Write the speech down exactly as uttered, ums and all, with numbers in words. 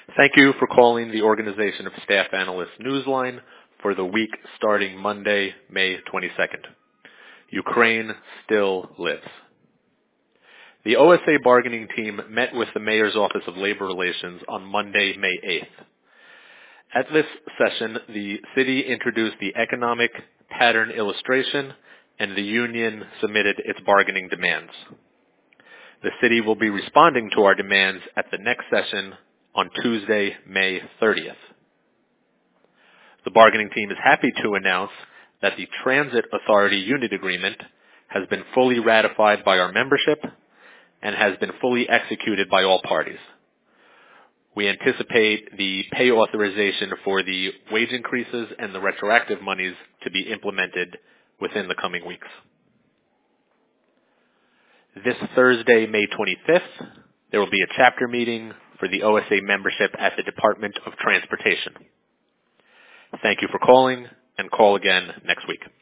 Thank you for calling the Organization of Staff Analysts Newsline for the week starting Monday, May twenty-second. Ukraine still lives. The O S A bargaining team met with the Mayor's Office of Labor Relations on Monday, May eighth. At this session, the city introduced the economic pattern illustration and the union submitted its bargaining demands. The city will be responding to our demands at the next session on Tuesday, May thirtieth. The bargaining team is happy to announce that the Transit Authority Unit Agreement has been fully ratified by our membership and has been fully executed by all parties. We anticipate the pay authorization for the wage increases and the retroactive monies to be implemented within the coming weeks. This Thursday, May twenty-fifth, there will be a chapter meeting for the O S A membership at the Department of Transportation. Thank you for calling, and call again next week.